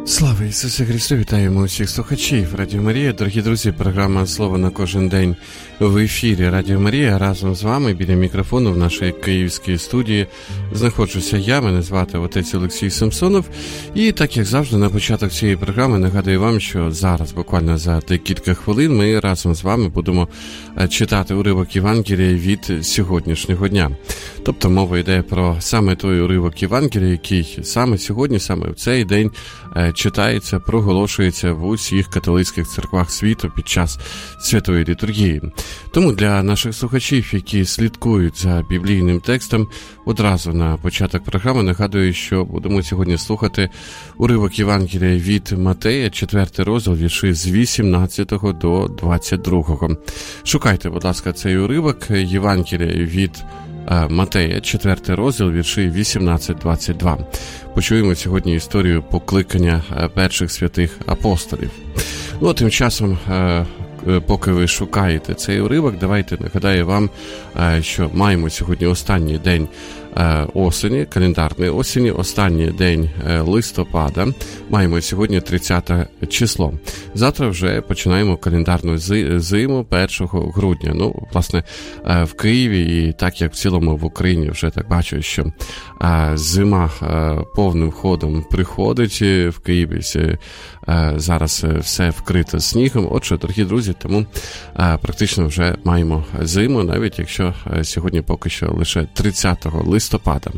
Слава Ісусу Христу! Вітаємо усіх слухачів Радіо Марія. Дорогі друзі, програма «Слово на кожен день» в ефірі Радіо Марія. Разом з вами біля мікрофону в нашій київській студії знаходжуся я, мене звати отець Олексій Самсонов. І так, як завжди, на початок цієї програми нагадую вам, що зараз, буквально за декілька хвилин, ми разом з вами будемо читати уривок Євангелія від сьогоднішнього дня. Тобто мова йде про саме той уривок Євангелія, який саме сьогодні, саме в цей день читається, проголошується в усіх католицьких церквах світу під час святої літургії. Тому для наших слухачів, які слідкують за біблійним текстом, одразу на початок програми нагадую, що будемо сьогодні слухати уривок Євангелія від Матея, 4 розділ, вірші з 18 до 22. Шукайте, будь ласка, цей уривок Євангелія від Матея, 4 розділ, вірші 18-22. Почуємо сьогодні історію покликання перших святих апостолів. Ну, тим часом, поки ви шукаєте цей уривок, давайте нагадаю вам, що маємо сьогодні останній день осені, календарної осені, останній день листопада. Маємо сьогодні 30 число. Завтра вже починаємо календарну зиму 1 грудня. Ну, власне, в Києві і так, як в цілому в Україні, вже так бачу, що зима повним ходом приходить. В Києві зараз все вкрито снігом. Отже, дорогі друзі, тому практично вже маємо зиму, навіть якщо сьогодні поки що лише 30 листопада.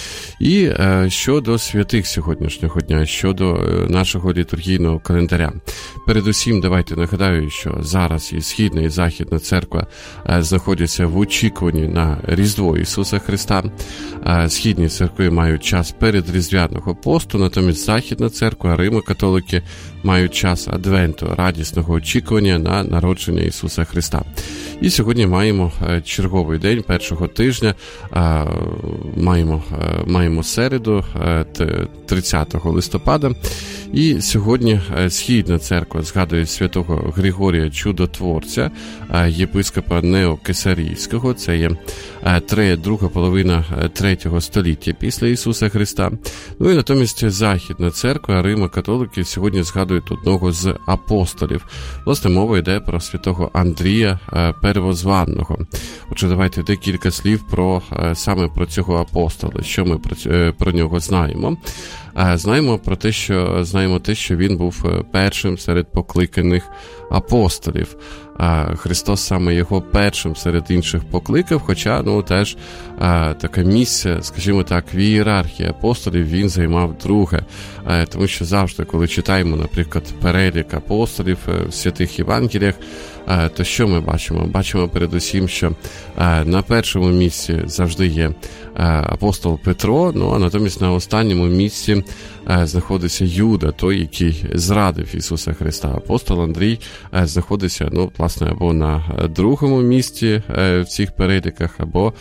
І щодо святих сьогоднішнього дня, щодо нашого літургійного календаря. Передусім, давайте нагадаю, що зараз і Східна, і Західна церква знаходяться в очікуванні на Різдво Ісуса Христа. Східні церкви мають час передріздвяного посту, натомість Західна церква, Римо-католики мають час Адвенту, радісного очікування на народження Ісуса Христа. І сьогодні маємо черговий день першого тижня, маємо середу, 30 листопада. І сьогодні Східна церква згадує святого Григорія Чудотворця, єпископа Неокесарійського, це є друга половина 3 століття після Ісуса Христа. Ну і натомість Західна церква, Римо-католики сьогодні згадують одного з апостолів. Власне, мова йде про святого Андрія Первозванного. Отже, давайте декілька слів саме про цього апостола, що ми про нього знаємо. Знаємо те, що він був першим серед покликаних апостолів. Христос саме його першим серед інших покликав, хоча, теж таке місце, скажімо так, в ієрархії апостолів він займав друге. Тому що завжди, коли читаємо, наприклад, перелік апостолів в святих Євангеліях, то що ми бачимо? Бачимо передусім, що на першому місці завжди є апостол Петро, а натомість на останньому місці знаходиться Юда, той, який зрадив Ісуса Христа. Апостол Андрій знаходиться, власне, або на другому місці в цих переліках,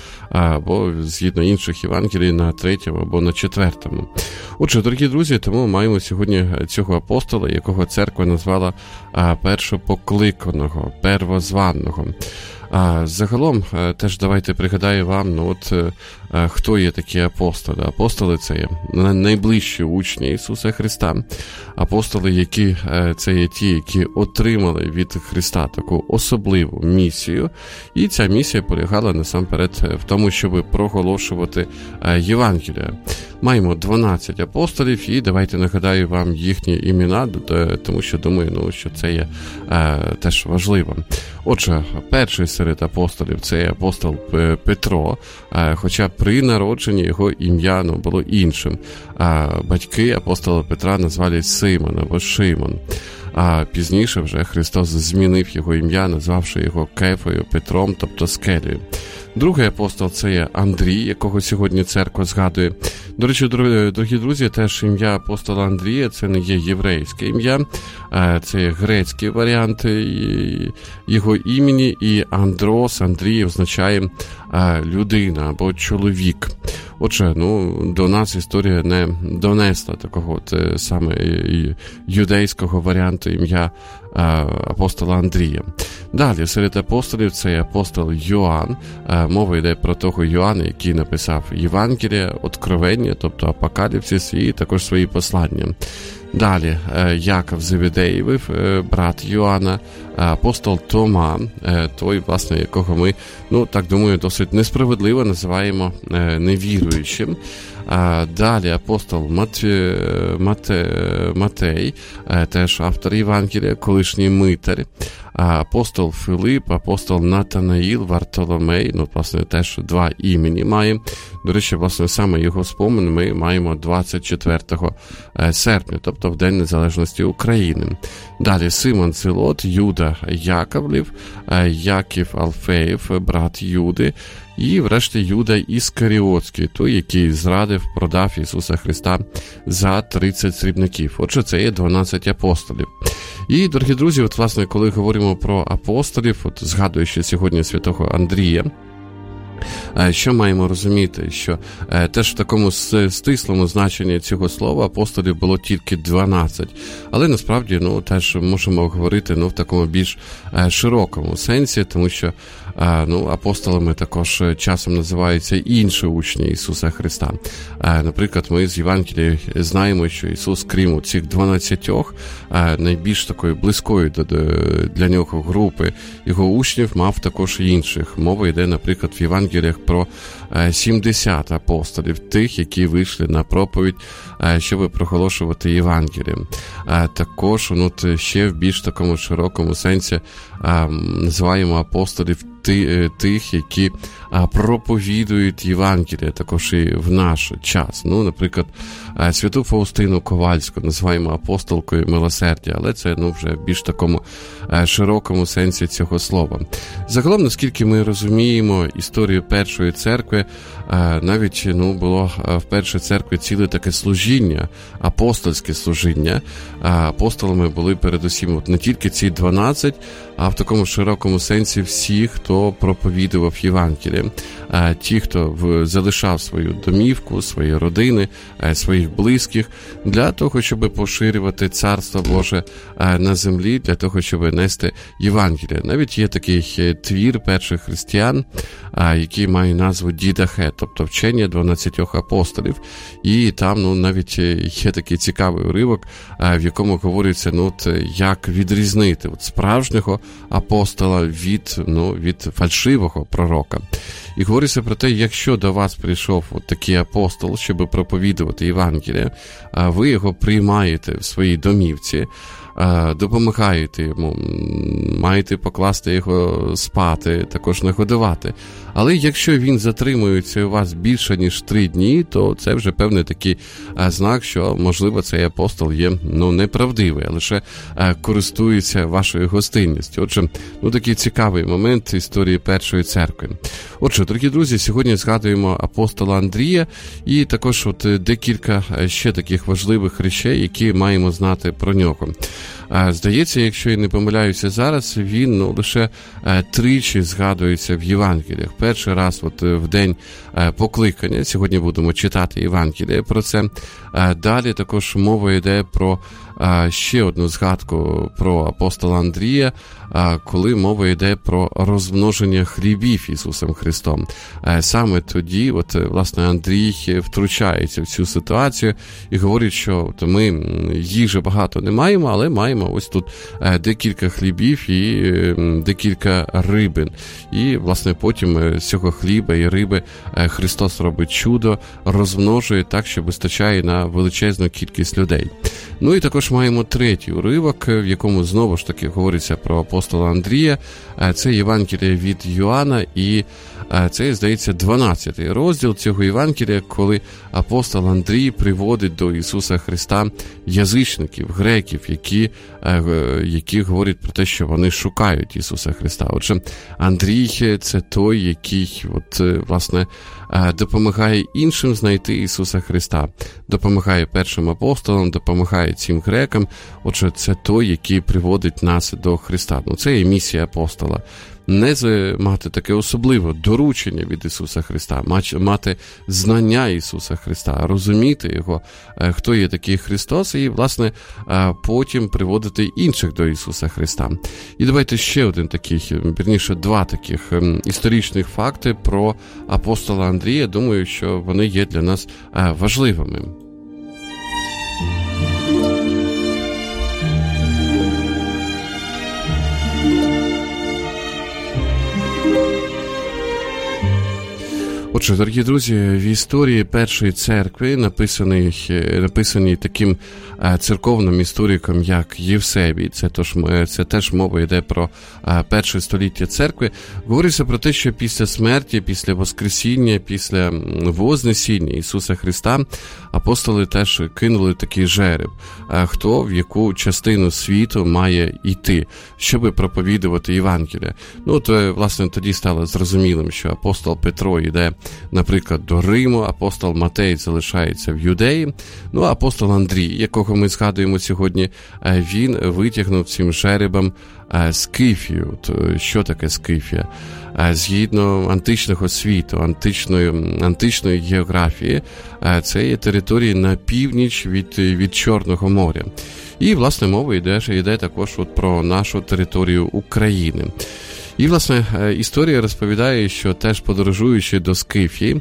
або згідно інших Євангелій, на третьому або на четвертому. Отже, дорогі друзі, тому маємо сьогодні цього апостола, якого церква назвала першопокликаного, первозваного. Загалом, теж давайте пригадаю вам, хто є такі апостоли. Апостоли – це є найближчі учні Ісуса Христа. Апостоли, це є ті, які отримали від Христа таку особливу місію. І ця місія полягала насамперед в тому, щоб проголошувати Євангелія. Маємо 12 апостолів, і давайте нагадаю вам їхні імена, тому що думаю, що це є теж важливо. Отже, перший серед апостолів – це апостол Петро, хоча при народженні його ім'я було іншим. Батьки апостола Петра назвали Симон або Шимон. А пізніше вже Христос змінив його ім'я, назвавши його Кефою, Петром, тобто скелею. Другий апостол – це є Андрій, якого сьогодні церква згадує. До речі, дорогі друзі, теж ім'я апостола Андрія – це не є єврейське ім'я, це є грецький варіант його імені, і Андрос, Андрій означає людина або чоловік. Отже, до нас історія не донесла такого саме юдейського варіанту ім'я апостола Андрія. Далі, серед апостолів це апостол Йоанн. Мова йде про того Йоанна, який написав Євангелія, Откровення, тобто Апокаліпсис, і також свої послання. Далі Яков Зеведеєвий, брат Йоанна, апостол Тома, той, власне, якого ми, так думаю, досить несправедливо називаємо невіруючим. Далі апостол Матей, теж автор Євангелія, колишній митар, апостол Филип, апостол Натанаїл, Вартоломей, власне, теж два імені має. До речі, власне, саме його спомин ми маємо 24 серпня, тобто в День Незалежності України. Далі Симон Зелот, Юда Яковлів, Яків Алфеєв, брат Юди, і, врешті, Юда Іскаріотський, той, який зрадив, продав Ісуса Христа за 30 срібників. Отже, це є 12 апостолів. І, дорогі друзі, власне, коли говоримо про апостолів, згадуючи сьогодні святого Андрія, що маємо розуміти? Що теж в такому стислому значенні цього слова апостолів було тільки 12. Але насправді, теж можемо говорити, в такому більш широкому сенсі, тому що, апостолами також часом називаються інші учні Ісуса Христа. Наприклад, ми з Євангелія знаємо, що Ісус, крім цих 12, найбільш такої близької для нього групи його учнів, мав також і інших. Мова йде, наприклад, в Євангеліях про 70 апостолів, тих, які вийшли на проповідь, щоб проголошувати Євангеліє. Також ще в більш такому широкому сенсі називаємо апостолів тих, які проповідують Євангеліє також і в наш час. Наприклад, святу Фаустину Ковальську називаємо апостолкою милосердя, але це вже в більш такому широкому сенсі цього слова. Загалом, наскільки ми розуміємо історію Першої церкви, навіть було в Першій церкві ціле таке служіння, апостольське служіння. Апостолами були передусім не тільки ці 12, а в такому широкому сенсі всі, хто проповідував Євангеліє. Ті, хто залишав свою домівку, свої родини, своїх близьких, для того, щоб поширювати Царство Боже на землі, для того, щоб нести Євангеліє. Навіть є такий твір перших християн, який має назву Дідахе, тобто вчення 12 апостолів. І там навіть є такий цікавий уривок, в якому говориться, як відрізнити справжнього апостола від фальшивого пророка. І говориться про те, якщо до вас прийшов такий апостол, щоб проповідувати Євангеліє, ви його приймаєте в своїй домівці, допомагаєте йому, маєте покласти його спати, також нагодувати. Але якщо він затримується у вас більше, ніж 3 дні, то це вже певний такий знак, що, можливо, цей апостол є неправдивий, а лише користується вашою гостинністю. Отже, такий цікавий момент історії Першої церкви. Отже, дорогі друзі, сьогодні згадуємо апостола Андрія і також декілька ще таких важливих речей, які маємо знати про нього. Здається, якщо я не помиляюся зараз, він лише 3 згадується в Євангеліях. Перший раз в день покликання, сьогодні будемо читати Євангеліє про це. Далі також мова йде про ще одну згадку про апостола Андрія, коли мова йде про розмноження хлібів Ісусом Христом. Саме тоді, власне, Андрій втручається в цю ситуацію і говорить, що ми їжі багато не маємо, але маємо ось тут декілька хлібів і декілька рибин. І, власне, потім з цього хліба і риби Христос робить чудо, розмножує так, що вистачає на величезну кількість людей. І також маємо 3-й уривок, в якому знову ж таки говориться про апостола Андрія. Це Євангеліє від Йоанна, і це, здається, 12-й розділ цього Євангелія, коли апостол Андрій приводить до Ісуса Христа язичників, греків, які говорять про те, що вони шукають Ісуса Христа. Отже, Андрій – це той, який, власне, допомагає іншим знайти Ісуса Христа, допомагає першим апостолам, допомагає цим грекам. Отже, це той, який приводить нас до Христа. Це є місія апостола. Не мати таке особливе доручення від Ісуса Христа, мати знання Ісуса Христа, розуміти Його, хто є такий Христос, і, власне, потім приводити інших до Ісуса Христа. І давайте ще один такий, вірніше, 2 таких історичних факти про апостола Андрія. Думаю, що вони є для нас важливими. Отже, дорогі друзі, в історії першої церкви, написані таким церковним істориком, як Євсебій, це теж мова йде про перше століття церкви, говориться про те, що після смерті, після воскресіння, після вознесіння Ісуса Христа апостоли теж кинули такий жереб, хто в яку частину світу має йти, щоби проповідувати Євангелія. Ну, то, власне, тоді стало зрозумілим, що апостол Петро йде, наприклад, до Риму, апостол Матей залишається в Юдеї, ну, а апостол Андрій, якого ми згадуємо сьогодні, він витягнув цим жеребом Скифію. Що таке Скифія? Згідно античного світу, античної географії, це є території на північ від Чорного моря. І, власне, мова йде також про нашу територію України. І, власне, історія розповідає, що теж подорожуючи до Скифії,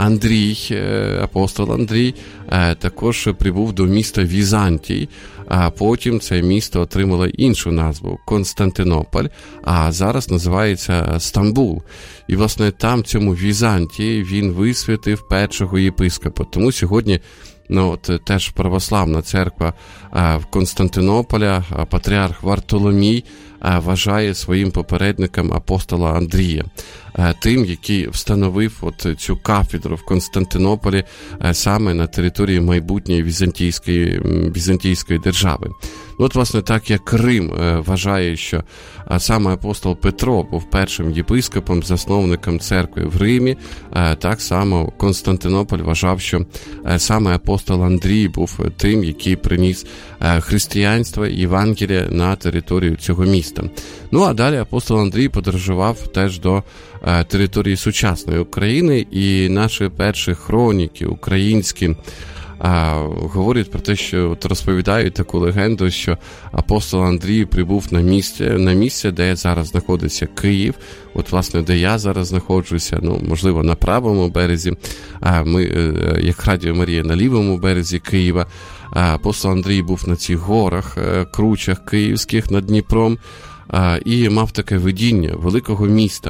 апостол Андрій, також прибув до міста Візантій, а потім це місто отримало іншу назву – Константинополь, а зараз називається Стамбул. І, власне, там, в цьому Візантії, він висвятив першого єпископа. Тому сьогодні теж православна церква в Константинополя, патріарх Вартоломій вважає своїм попередником апостола Андрія, тим, який встановив цю кафедру в Константинополі саме на території майбутньої візантійської держави. Власне, так як Рим вважає, що саме апостол Петро був першим єпископом, засновником церкви в Римі, так само Константинополь вважав, що саме апостол Андрій був тим, який приніс християнство і Євангелія на територію цього міста. Ну, а далі апостол Андрій подорожував теж до території сучасної України, і наші перші хроніки українські говорять про те, що розповідають таку легенду, що апостол Андрій прибув на місце, де зараз знаходиться Київ, власне, де я зараз знаходжуся, можливо, на правому березі, ми, як Радіо Марія, на лівому березі Києва. Апостол Андрій був на цих горах, кручах київських над Дніпром, і мав таке видіння великого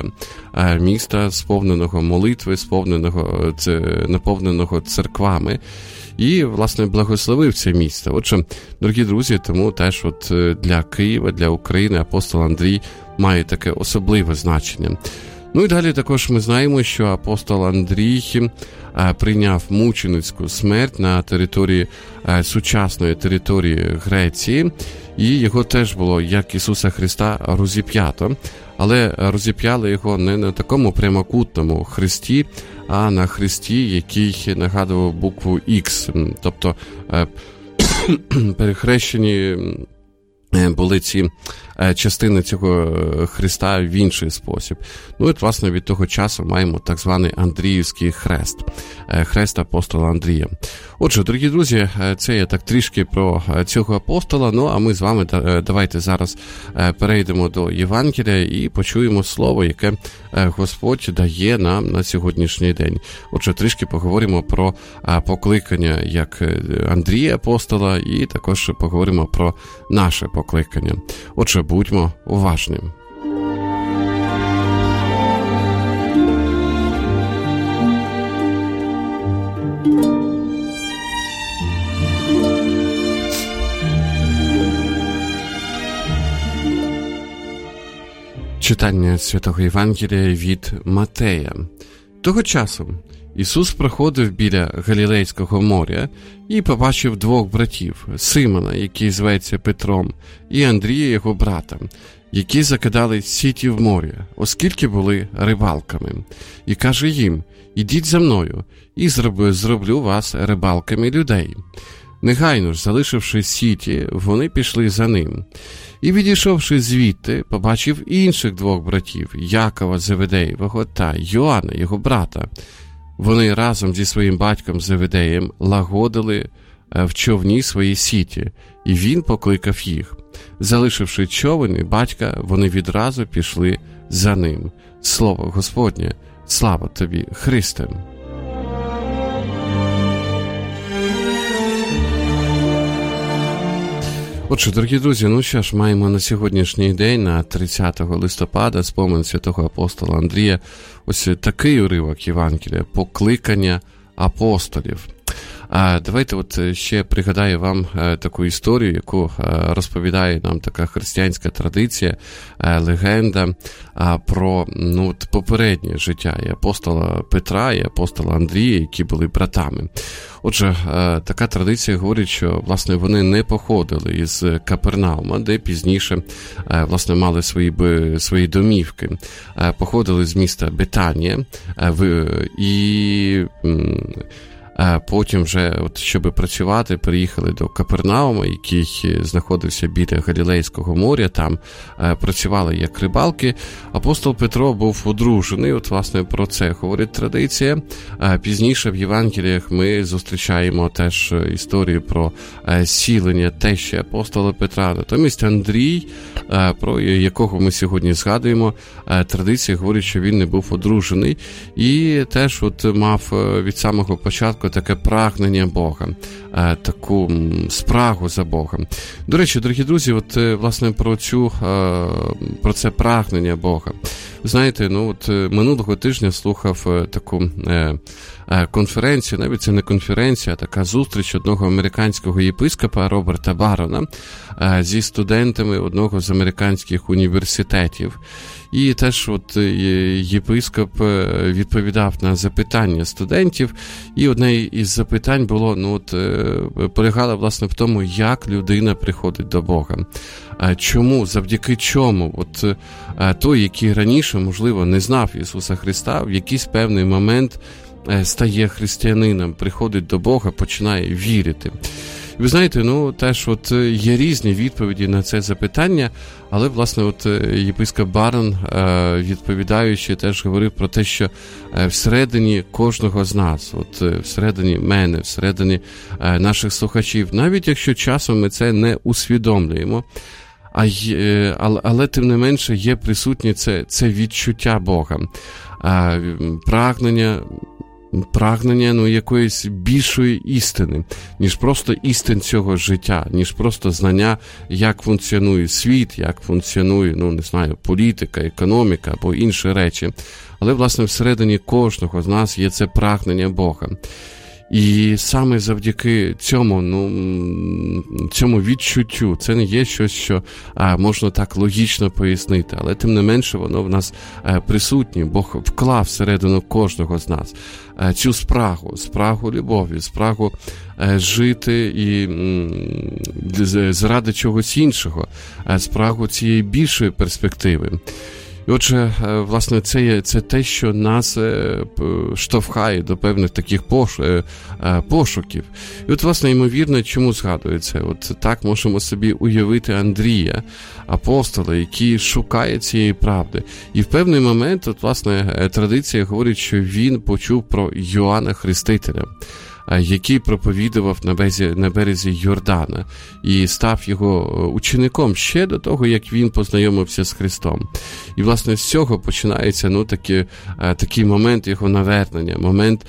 міста, сповненого молитви, наповненого церквами, і, власне, благословив це місто. Отже, дорогі друзі, тому теж для Києва, для України апостол Андрій має таке особливе значення. Ну і далі також ми знаємо, що апостол Андрій прийняв мученицьку смерть на території сучасної території Греції, і його теж було, як Ісуса Христа, розіп'ято, але розіп'яли його не на такому прямокутному хресті, а на хресті, який нагадував букву Х, тобто перехрещені були ці частини цього хреста в інший спосіб. Ну і, власне, від того часу маємо так званий Андріївський хрест, хрест апостола Андрія. Отже, дорогі друзі, це я так трішки про цього апостола, а ми з вами давайте зараз перейдемо до Євангелія і почуємо слово, яке Господь дає нам на сьогоднішній день. Отже, трішки поговоримо про покликання як Андрія апостола і також поговоримо про наше покликання. Отже, будьмо уважними. Читання Святого Євангелія від Матея. Того часу Ісус проходив біля Галілейського моря і побачив двох братів, Симона, який зветься Петром, і Андрія, його брата, які закидали сіті в морі, оскільки були рибалками. І каже їм: «Ідіть за мною, і зроблю вас рибалками людей». Негайно ж, залишивши сіті, вони пішли за ним. І, відійшовши звідти, побачив інших двох братів, Якова Зеведеєвого та Йоанна, його брата. Вони разом зі своїм батьком Зеведеєм лагодили в човні свої сіті, і він покликав їх. Залишивши човен і батька, вони відразу пішли за ним. Слово Господнє, слава тобі, Христе! Отже, дорогі друзі, ну що ж, маємо на сьогоднішній день, на 30 листопада, спомин святого апостола Андрія, ось такий уривок Євангелія, покликання апостолів. Давайте ще пригадаю вам таку історію, яку розповідає нам така християнська традиція, легенда про попереднє життя і апостола Петра, і апостола Андрія, які були братами. Отже, така традиція говорить, що, власне, вони не походили із Капернаума, де пізніше, власне, мали свої домівки. Походили з міста Бетанія і потім вже, щоб працювати, приїхали до Капернаума, який знаходився біля Галілейського моря, там працювали як рибалки. Апостол Петро був одружений, власне, про це говорить традиція. Пізніше в Євангеліях ми зустрічаємо теж історію про сілення тещі апостола Петра. Натомість Андрій, про якого ми сьогодні згадуємо, традиція говорить, що він не був одружений і теж мав від самого початку таке прагнення Бога, таку спрагу за Богом. До речі, дорогі друзі, власне, про це прагнення Бога. Знаєте, минулого тижня слухав таку конференцію, навіть це не конференція, а така зустріч одного американського єпископа Роберта Барона зі студентами одного з американських університетів. І теж єпископ відповідав на запитання студентів, і одне із запитань було, полягало, власне, в тому, як людина приходить до Бога. Чому, завдяки чому? Той, який раніше, можливо, не знав Ісуса Христа, в якийсь певний момент стає християнином, приходить до Бога, починає вірити. Ви знаєте, теж є різні відповіді на це запитання, але, власне, єпископ Барон, відповідаючи, теж говорив про те, що всередині кожного з нас, всередині мене, всередині наших слухачів, навіть якщо часом ми це не усвідомлюємо, але тим не менше є присутнє це відчуття Бога, прагнення якоїсь більшої істини, ніж просто істин цього життя, ніж просто знання, як функціонує світ, як функціонує, політика, економіка або інші речі. Але, власне, всередині кожного з нас є це прагнення Бога. І саме завдяки цьому відчуттю, це не є щось, що можна так логічно пояснити, але тим не менше воно в нас присутнє. Бог вклав всередину кожного з нас цю спрагу любові, спрагу жити і заради чогось іншого, спрагу цієї більшої перспективи. І отже, власне, це те, що нас штовхає до певних таких пошуків. І власне, ймовірно, чому згадується? Так можемо собі уявити Андрія, апостола, який шукає цієї правди. І в певний момент, власне, традиція говорить, що він почув про Йоанна Хрестителя, який проповідував на березі Йордана і став його учеником ще до того, як він познайомився з Христом. І, власне, з цього починається такий момент його навернення, момент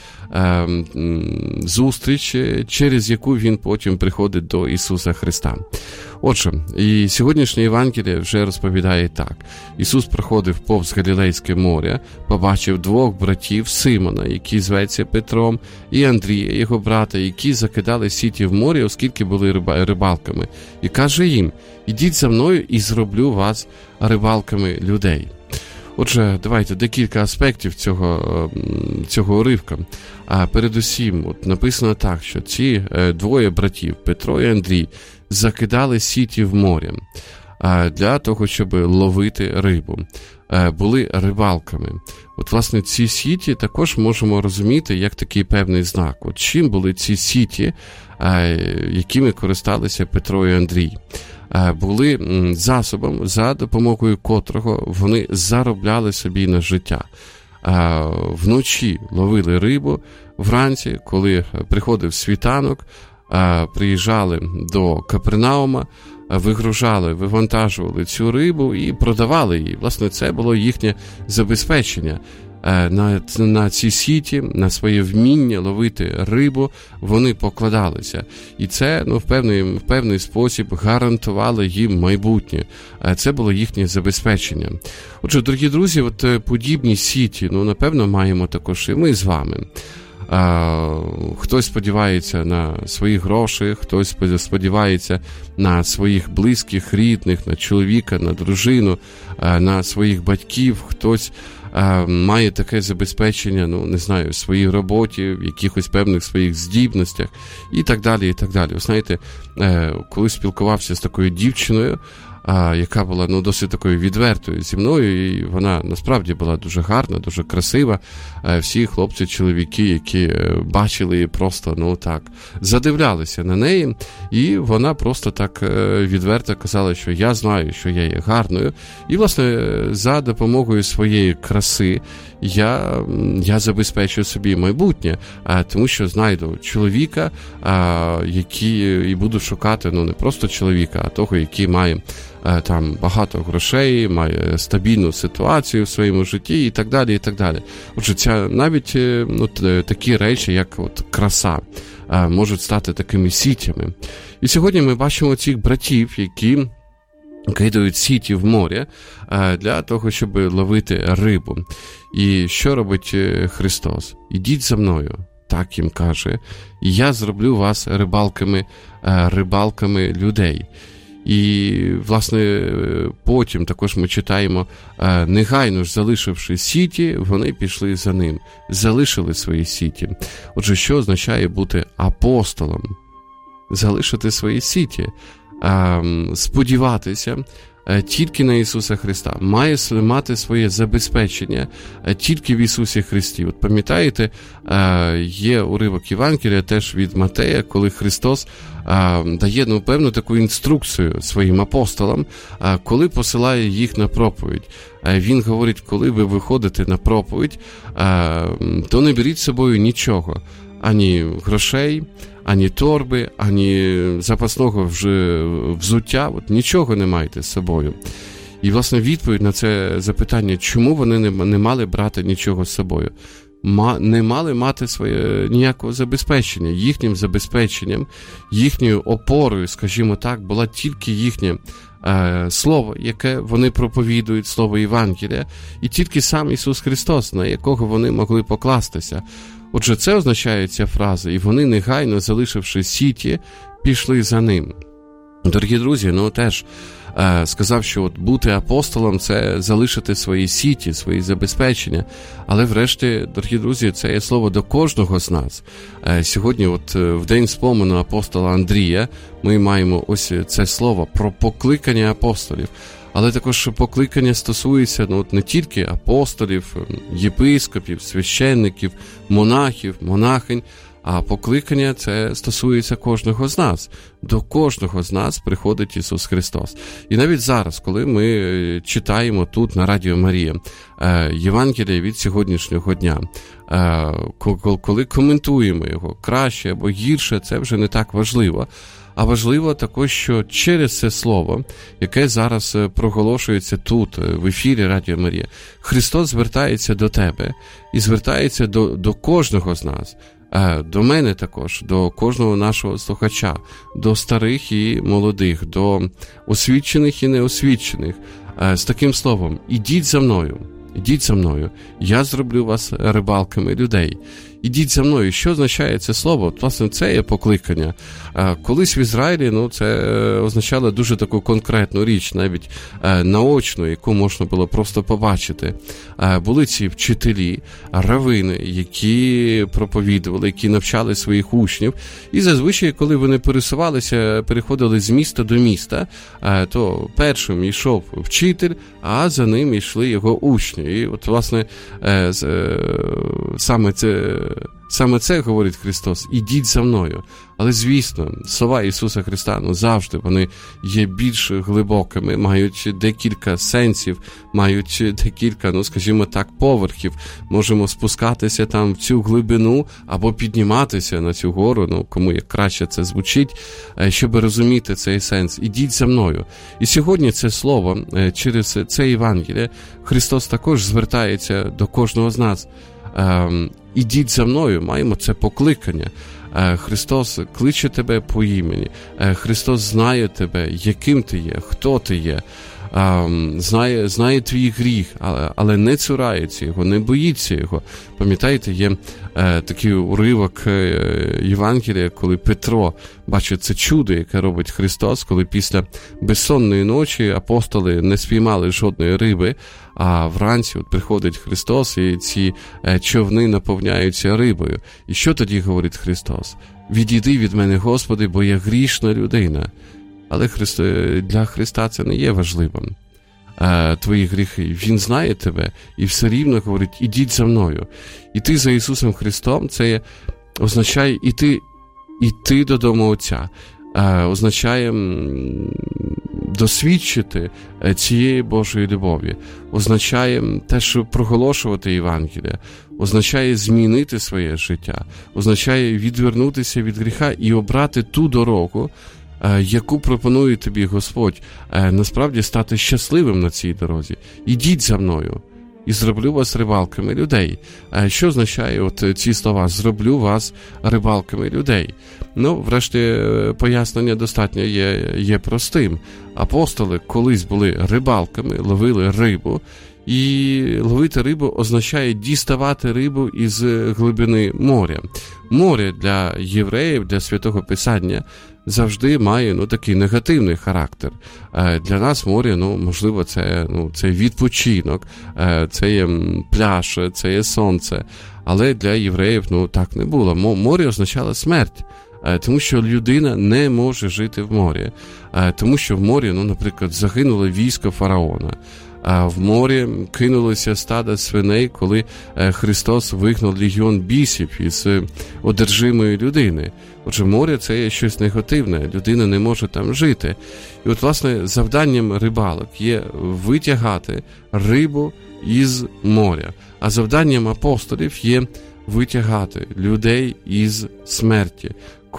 зустрічі, через яку він потім приходить до Ісуса Христа. Отже, і сьогоднішнє Євангеліє вже розповідає так. Ісус проходив повз Галілейське море, побачив двох братів Симона, який зветься Петром, і Андрія, його брата, які закидали сіті в морі, оскільки були рибалками. І каже їм: «Ідіть за мною і зроблю вас рибалками людей». Отже, давайте декілька аспектів цього уривка. Передусім, написано так, що ці двоє братів, Петро і Андрій, закидали сіті в море для того, щоб ловити рибу. Були рибалками. Власне, ці сіті також можемо розуміти як такий певний знак. Чим були ці сіті, якими користалися Петро і Андрій? Були засобом, за допомогою котрого вони заробляли собі на життя. Вночі ловили рибу, вранці, коли приходив світанок, приїжджали до Капернаума, вивантажували цю рибу і продавали її. Власне, це було їхнє забезпечення. на ці сіті, на своє вміння ловити рибу, вони покладалися. І це, в певний спосіб гарантувало їм майбутнє. Це було їхнє забезпечення. Отже, дорогі друзі, подібні сіті, напевно, маємо також і ми з вами. Хтось сподівається на свої гроші, хтось сподівається на своїх близьких, рідних, на чоловіка, на дружину, на своїх батьків, хтось має таке забезпечення, не знаю, в своїй роботі, в якихось певних своїх здібностях і так далі, і так далі. Ви знаєте, коли спілкувався з такою дівчиною, яка була досить такою відвертою зі мною, і вона насправді була дуже гарна, дуже красива. Всі хлопці, чоловіки, які бачили її, просто так задивлялися на неї, і вона просто так відверто казала, що я знаю, що я є гарною, і, власне, за допомогою своєї краси я забезпечую собі майбутнє, тому що знайду чоловіка, який і буду шукати, не просто чоловіка, а того, який має там багато грошей, має стабільну ситуацію в своєму житті і так далі, і так далі. Отже, навіть такі речі, як краса, можуть стати такими сітями. І сьогодні ми бачимо цих братів, які кидають сіті в море для того, щоб ловити рибу. І що робить Христос? Ідіть за мною, так їм каже, і я зроблю вас рибалками людей. І, власне, потім також ми читаємо, негайно ж залишивши сіті, вони пішли за ним, залишили свої сіті. Отже, що означає бути апостолом? Залишити свої сіті, сподіватися тільки на Ісуса Христа, мати своє забезпечення тільки в Ісусі Христі. Пам'ятаєте, є уривок Євангелія теж від Матея, коли Христос дає певну таку інструкцію своїм апостолам, коли посилає їх на проповідь. Він говорить, коли ви виходите на проповідь, то не беріть з собою нічого, ані грошей, ані торби, ані запасного взуття, нічого не маєте з собою. І, власне, відповідь на це запитання, чому вони не мали брати нічого з собою? Не мали мати своє ніякого забезпечення. Їхнім забезпеченням, їхньою опорою, скажімо так, була тільки їхнє слово, яке вони проповідують, слово Євангелія, і тільки сам Ісус Христос, на якого вони могли покластися. Отже, це означає ця фраза, і вони, негайно залишивши сіті, пішли за ним. Дорогі друзі, теж сказав, що бути апостолом – це залишити свої сіті, свої забезпечення. Але врешті, дорогі друзі, це є слово до кожного з нас. Сьогодні, в день спомену апостола Андрія, ми маємо ось це слово про покликання апостолів. Але також покликання стосується не тільки апостолів, єпископів, священників, монахів, монахинь, а покликання це стосується кожного з нас. До кожного з нас приходить Ісус Христос. І навіть зараз, коли ми читаємо тут на Радіо Марія Євангеліє від сьогоднішнього дня, коли коментуємо його краще або гірше, це вже не так важливо. А важливо також, що через це слово, яке зараз проголошується тут, в ефірі Радіо Марія, Христос звертається до тебе і звертається до кожного з нас, до мене також, до кожного нашого слухача, до старих і молодих, до освічених і неосвічених, з таким словом: ідіть за мною, я зроблю вас рибалками людей. Ідіть за мною. Що означає це слово? Власне, це є покликання. Колись в Ізраїлі, це означало дуже таку конкретну річ, навіть наочну, яку можна було просто побачити. Були ці вчителі, равини, які проповідували, які навчали своїх учнів. І зазвичай, коли вони переходили з міста до міста, то першим йшов вчитель, а за ним йшли його учні. І власне, саме це Саме це говорить Христос. Ідіть за мною. Але, звісно, слова Ісуса Христа, завжди вони є більш глибокими, мають декілька сенсів, мають декілька, скажімо так, поверхів. Можемо спускатися там в цю глибину або підніматися на цю гору, кому як краще це звучить, щоб розуміти цей сенс. Ідіть за мною. І сьогодні це слово, через це Євангеліє, Христос також звертається до кожного з нас. Ідіть за мною, маємо це покликання. Христос кличе тебе по імені. Христос знає тебе, яким ти є, хто ти є. Знає твій гріх, але не цурається його, не боїться його. Пам'ятаєте, є такий уривок Євангелія, коли Петро бачить це чудо, яке робить Христос, коли після безсонної ночі апостоли не спіймали жодної риби, а вранці приходить Христос, і ці човни наповняються рибою. І що тоді говорить Христос? «Відійди від мене, Господи, бо я грішна людина». Але для Христа це не є важливим. Твої гріхи. Він знає тебе і все рівно говорить, ідіть за мною. Іти за Ісусом Христом, це означає іти додому Отця. Означає досвідчити цієї Божої любові. Означає теж проголошувати Євангелія. Означає змінити своє життя. Означає відвернутися від гріха і обрати ту дорогу, яку пропонує тобі Господь, насправді стати щасливим на цій дорозі. Ідіть за мною, і зроблю вас рибалками людей. Що означає ці слова? Зроблю вас рибалками людей. Врешті, пояснення достатньо є простим. Апостоли колись були рибалками, ловили рибу, і ловити рибу означає діставати рибу із глибини моря. Море для євреїв, для Святого Писання завжди має такий негативний характер. Для нас море, можливо, це відпочинок, це є пляж, це є сонце. Але для євреїв так не було. Море означало смерть. Тому що людина не може жити в морі. Тому що в морі, наприклад, загинуло військо фараона. В морі кинулося стадо свиней, коли Христос вигнав легіон бісів із одержимої людини. Отже, море – це є щось негативне, людина не може там жити. І власне, завданням рибалок є витягати рибу із моря. А завданням апостолів є витягати людей із смерті.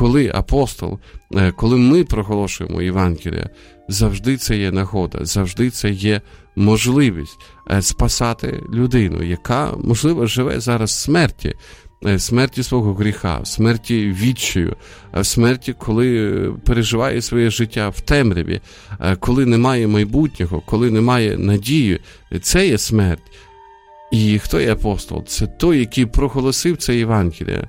Коли ми проголошуємо Євангелія, завжди це є нагода, завжди це є можливість спасати людину, яка, можливо, живе зараз в смерті свого гріха, в смерті відчаю, в смерті, коли переживає своє життя в темряві, коли немає майбутнього, коли немає надії. Це є смерть. І хто є апостол? Це той, який проголосив це Євангеліє,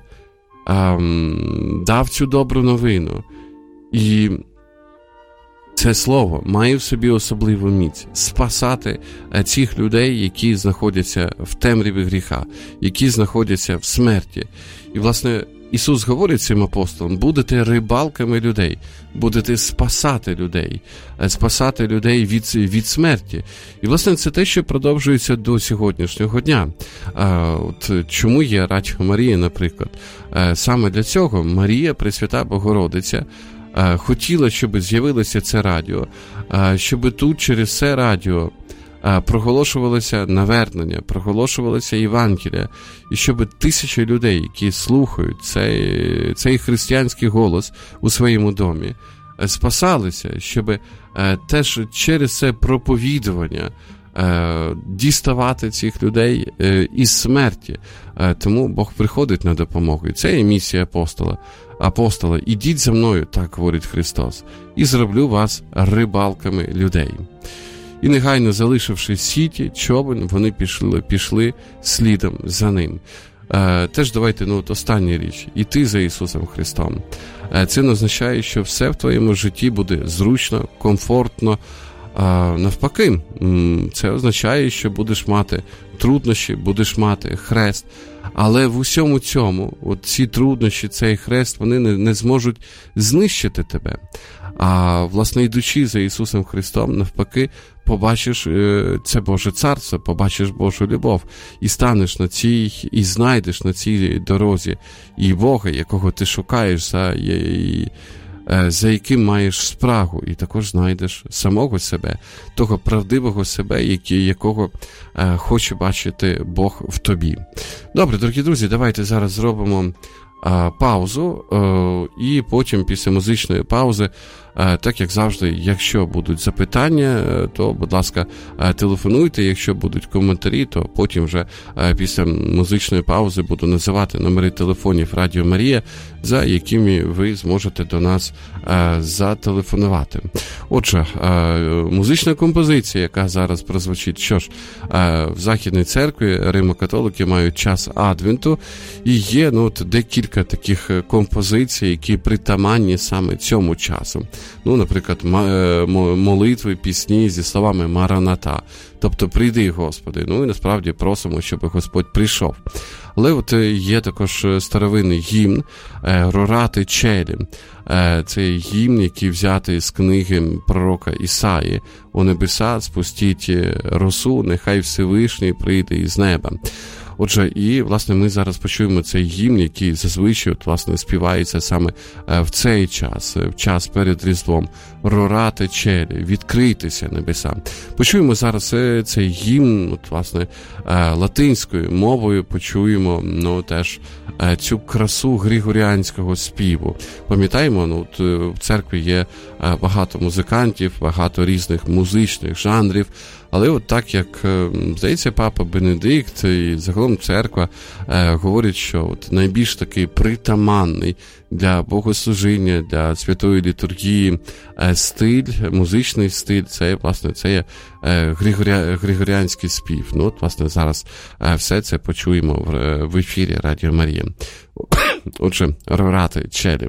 дав цю добру новину. І це слово має в собі особливу міць спасати цих людей, які знаходяться в темряві гріха, які знаходяться в смерті. І, власне, Ісус говорить цим апостолам, будете рибалками людей, будете спасати людей від смерті. І, власне, це те, що продовжується до сьогоднішнього дня. Чому є Радіо Марія, наприклад? Саме для цього Марія, Пресвята Богородиця, хотіла, щоб з'явилося це радіо, щоб тут через це радіо проголошувалося навернення, проголошувалося Євангелія, і щоб тисячі людей, які слухають цей християнський голос у своєму домі, спасалися, щоб теж через це проповідування діставати цих людей із смерті. Тому Бог приходить на допомогу. І це є місія апостола. Ідіть за мною, так говорить Христос, і зроблю вас рибалками людей. І негайно залишивши сіті, човен, вони пішли слідом за ним. Теж давайте, остання річ. Іти за Ісусом Христом. Це не означає, що все в твоєму житті буде зручно, комфортно. Навпаки, це означає, що будеш мати труднощі, будеш мати хрест. Але в усьому цьому, от ці труднощі, цей хрест, вони не зможуть знищити тебе. А, власне, йдучи за Ісусом Христом, навпаки, побачиш це Боже Царство, побачиш Божу любов, і станеш на цій, і знайдеш на цій дорозі і Бога, якого ти шукаєш, за яким маєш спрагу, і також знайдеш самого себе, того правдивого себе, якого хоче бачити Бог в тобі. Добре, дорогі друзі, давайте зараз зробимо паузу, і потім після музичної паузи, так як завжди, якщо будуть запитання, то, будь ласка, телефонуйте, якщо будуть коментарі, то потім вже після музичної паузи буду називати номери телефонів Радіо Марія, за якими ви зможете до нас зателефонувати. Отже, музична композиція, яка зараз прозвучить, що ж, в Західній церкві римо-католики мають час Адвенту, і є декілька таких композицій, які притаманні саме цьому часу. Наприклад, молитви, пісні зі словами «Мараната», тобто «Прийди, Господи». І насправді просимо, щоб Господь прийшов. Але от є також старовинний гімн «Рорате челі». Це гімн, який взятий з книги пророка Ісаї. «У небеса спустіть росу, нехай Всевишній прийде із неба». Отже, і, власне, ми зараз почуємо цей гімн, який зазвичай, власне, співається саме в цей час, в час перед Різдвом. «Рорате челі», «Відкрийтеся небеса». Почуємо зараз цей гімн, власне, латинською мовою, почуємо, теж цю красу григоріанського співу. Пам'ятаємо, в церкві є багато музикантів, багато різних музичних жанрів, але от так, як, здається, папа Бенедикт і загалом церква говорять, що от найбільш такий притаманний для богослужіння, для святої літургії стиль, музичний стиль, це, власне, це є григоріанський спів. От, власне, зараз все це почуємо в ефірі Радіо Марія. Отже, «Рорате челі».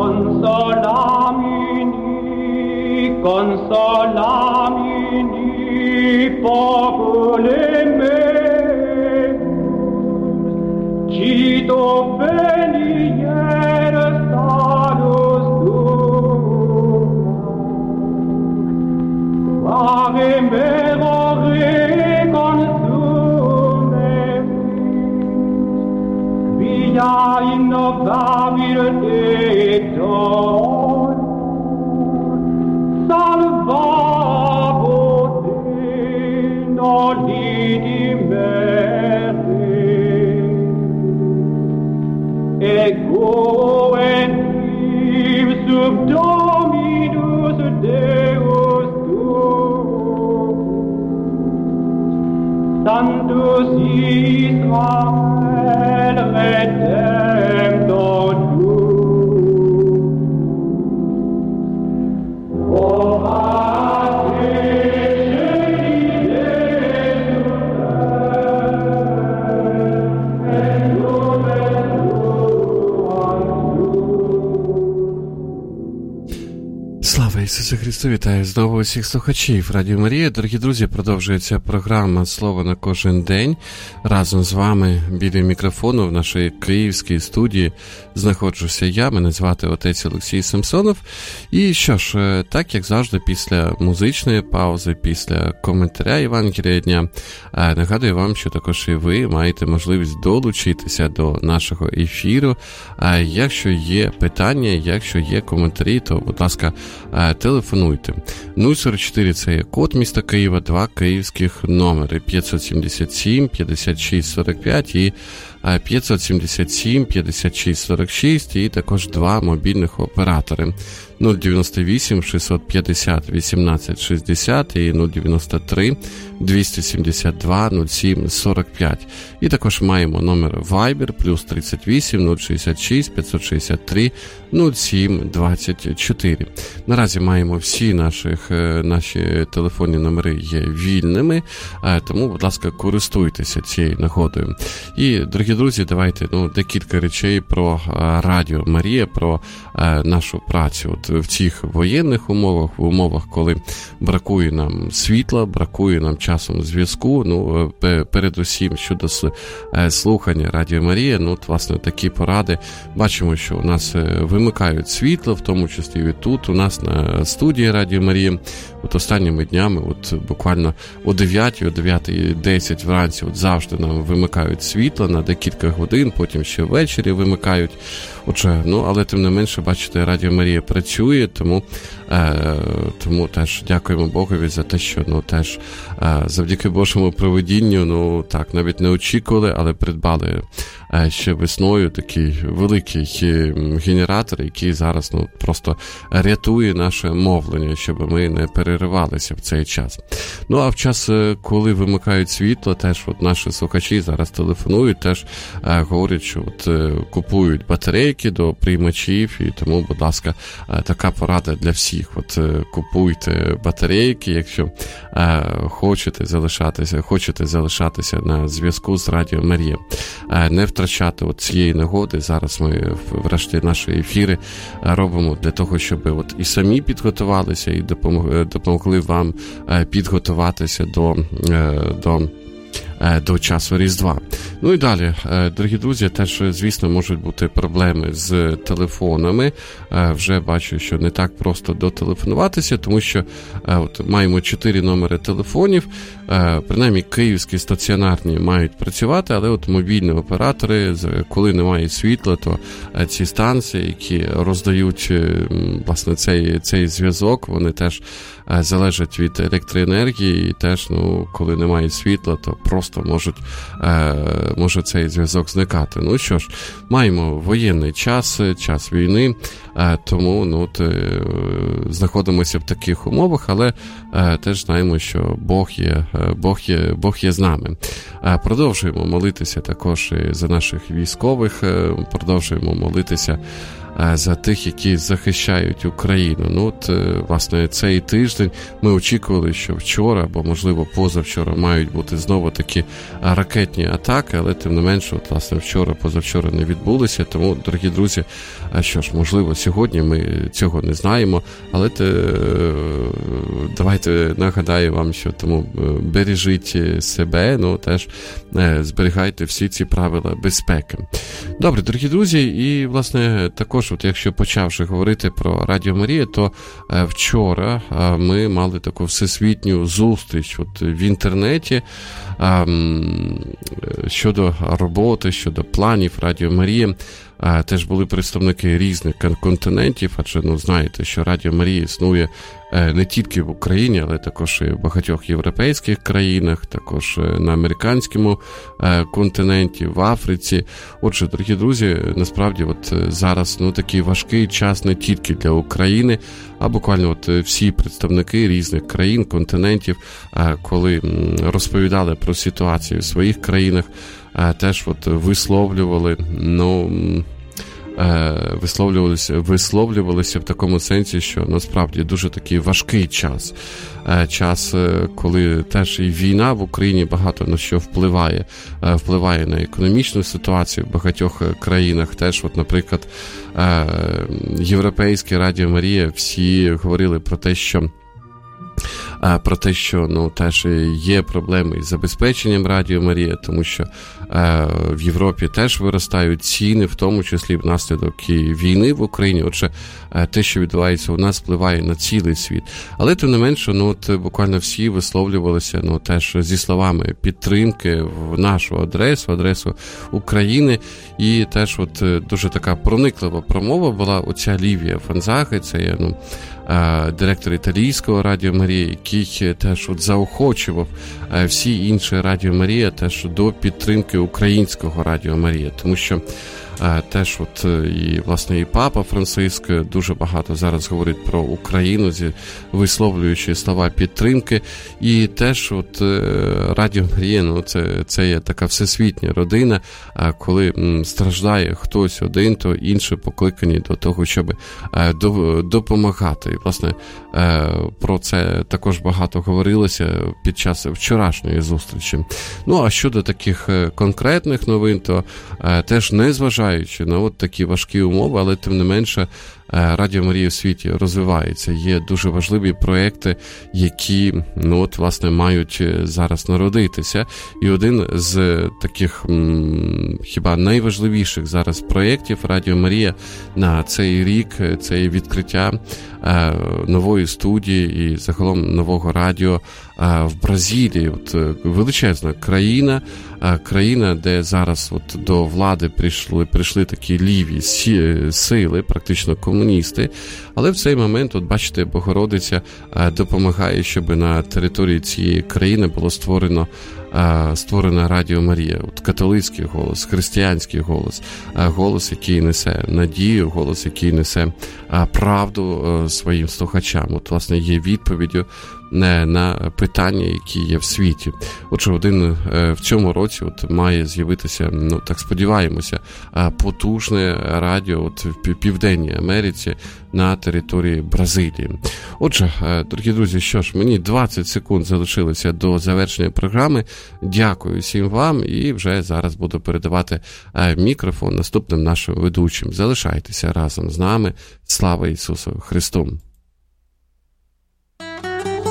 Consolamini Ісусу Христу, вітаю знову усіх слухачів Радіо Марія. Дорогі друзі, продовжується програма «Слово на кожен день». Разом з вами біля мікрофону в нашій київській студії знаходжуся я, мене звати отець Олексій Самсонов. І що ж, так як завжди, після музичної паузи, після коментаря Євангелія дня, нагадую вам, що також і ви маєте можливість долучитися до нашого ефіру. Якщо є питання, якщо є коментарі, то, будь ласка, телефонуйте. 044 – це є код міста Києва, 2 київських номери 577 56 45 і 577 56 46 і також 2 мобільних оператори 098 650 18 60 і 093 272 07 45. І також маємо номер Viber плюс 38 066 563 07 24. Наразі маємо всі наші телефонні номери є вільними, тому, будь ласка, користуйтеся цією нагодою. І, дорогі друзі, давайте декілька речей про Радіо Марія, про нашу працю. От в цих воєнних умовах, в умовах, коли бракує нам світла, бракує нам часом зв'язку, передусім щодо слухання Радіо Марія, власне, такі поради. Бачимо, що у нас вимикають світло, в тому числі і тут, у нас на студії Радіо Марія. От останніми днями, буквально о 9:10 вранці, завжди нам вимикають світло на декілька годин, потім ще ввечері вимикають. Отже, але тим не менше, бачите, Радіо Марія працює, тому теж дякуємо Богові за те, що теж завдяки Божому провидінню, навіть не очікували, але придбали ще весною такий великий генератор, який зараз просто рятує наше мовлення, щоб ми не переривалися в цей час. А в час, коли вимикають світло, теж наші слухачі зараз телефонують, теж говорять, що купують батарейки до приймачів, і тому, будь ласка, така порада для всіх. Купуйте батарейки, якщо хочете залишатися на зв'язку з Радіо Марія. Не втрачати цієї нагоди. Зараз ми врешті наші ефіри робимо для того, щоб і самі підготувалися і допомогли вам підготуватися до часу Різдва. І далі, дорогі друзі, теж, звісно, можуть бути проблеми з телефонами. Вже бачу, що не так просто дотелефонуватися, тому що маємо 4 номери телефонів, принаймні київські стаціонарні мають працювати, але мобільні оператори, коли немає світла, то ці станції, які роздають, власне, цей зв'язок, вони теж залежать від електроенергії, і теж, коли немає світла, то просто може цей зв'язок зникати. Що ж, маємо воєнний час війни, тому знаходимося в таких умовах, але теж знаємо, що Бог є з нами. Продовжуємо молитися також за наших військових, продовжуємо молитися за тих, які захищають Україну. Ну, от, власне, цей тиждень ми очікували, що вчора, або, можливо, позавчора мають бути знову такі ракетні атаки, але, тим не менше, от, власне, вчора, позавчора не відбулися. Тому, дорогі друзі, що ж, можливо, сьогодні ми цього не знаємо, але давайте нагадаю вам, що тому бережіть себе, ну, теж зберігайте всі ці правила безпеки. Добре, дорогі друзі, і, власне, також, от якщо почавши говорити про Радіо Марія, то вчора ми мали таку всесвітню зустріч от в інтернеті щодо роботи, щодо планів Радіо Марія. Теж були представники різних континентів, адже, ну, знаєте, що Радіо Марія існує не тільки в Україні, але також і в багатьох європейських країнах, також на американському континенті, в Африці. Отже, дорогі друзі, насправді от зараз, ну, такий важкий час не тільки для України, а буквально от всі представники різних країн, континентів, коли розповідали про ситуацію в своїх країнах, теж от висловлювали, ну, висловлювалися в такому сенсі, що насправді дуже такий важкий час. Час, коли теж і війна в Україні багато на що впливає на економічну ситуацію в багатьох країнах. Теж, от, наприклад, європейське Радіо Марія, всі говорили про те, що ну, теж є проблеми із забезпеченням Радіо Марія, тому що в Європі теж виростають ціни, в тому числі внаслідок і війни в Україні. Отже, те, що відбувається у нас, впливає на цілий світ. Але, тим не менше, ну, от, буквально всі висловлювалися, ну, теж зі словами підтримки в нашу адресу України. І теж от дуже така прониклива промова була оця Лівія Фонзаги, це є, ну, директор італійського Радіо Марія, який теж от заохочував всі інші Радіо Марія теж до підтримки українського Радіо Марія, тому що теж от і, власне, і Папа Франциск дуже багато зараз говорить про Україну, висловлюючи слова підтримки, і теж от Радіо Марія, ну, це є така всесвітня родина, коли страждає хтось один, то інші покликані до того, щоб допомагати. І, власне, про це також багато говорилося під час вчорашньої зустрічі. Ну, а щодо таких конкретних новин, то теж незважаючи на от такі важкі умови, але тим не менше Радіо Марія в світі розвивається. Є дуже важливі проекти, які, ну, от, власне, мають зараз народитися. І один з таких хіба найважливіших зараз проєктів Радіо Марія на цей рік – це відкриття нової студії і загалом нового радіо в Бразилії. От величезна країна, де зараз от до влади прийшли такі ліві сили, практично комуністи. Але в цей момент, от бачите, Богородиця допомагає, щоб на території цієї країни було створена Радіо Марія. От католицький голос, християнський голос, голос, який несе надію, голос, який несе правду своїм слухачам. От, власне, є відповіддю на питання, які є в світі. Отже, в цьому році от має з'явитися, ну, так сподіваємося, потужне радіо от в Південній Америці на території Бразилії. Отже, дорогі друзі, що ж, мені 20 секунд залишилося до завершення програми. Дякую всім вам і вже зараз буду передавати мікрофон наступним нашим ведучим. Залишайтеся разом з нами. Слава Ісусу Христу!